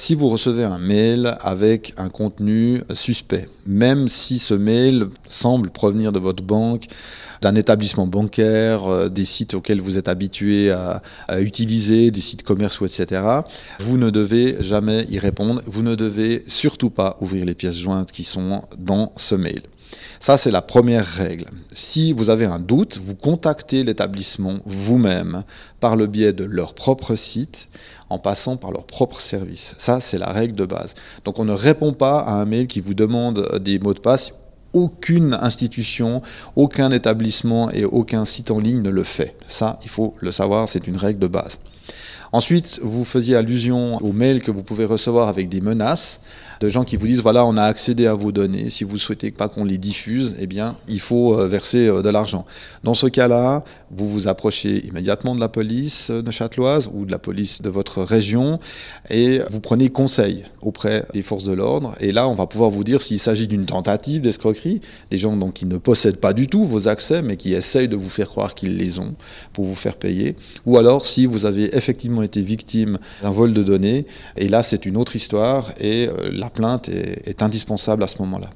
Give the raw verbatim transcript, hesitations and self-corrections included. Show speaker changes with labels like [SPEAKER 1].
[SPEAKER 1] Si vous recevez un mail avec un contenu suspect, même si ce mail semble provenir de votre banque, d'un établissement bancaire, euh, des sites auxquels vous êtes habitué à, à utiliser, des sites commerciaux, et cetera, vous ne devez jamais y répondre. Vous ne devez surtout pas ouvrir les pièces jointes qui sont dans ce mail. Ça, c'est la première règle. Si vous avez un doute, vous contactez l'établissement vous-même par le biais de leur propre site, en passant par leur propre service. Ça, c'est la règle de base. Donc, on ne répond pas à un mail qui vous demande des mots de passe. Aucune institution, aucun établissement et aucun site en ligne ne le fait. Ça, il faut le savoir, c'est une règle de base. Ensuite, vous faisiez allusion aux mails que vous pouvez recevoir avec des menaces de gens qui vous disent « voilà, on a accédé à vos données, si vous ne souhaitez pas qu'on les diffuse, eh bien, il faut verser de l'argent ». Dans ce cas-là, vous vous approchez immédiatement de la police neuchâteloise ou de la police de votre région et vous prenez conseil auprès des forces de l'ordre. Et là, on va pouvoir vous dire s'il s'agit d'une tentative d'escroquerie, des gens donc, qui ne possèdent pas du tout vos accès, mais qui essayent de vous faire croire qu'ils les ont pour vous faire payer, ou alors si vous avez effectivement été victime d'un vol de données, et là, c'est une autre histoire et la La plainte est, est indispensable à ce moment-là.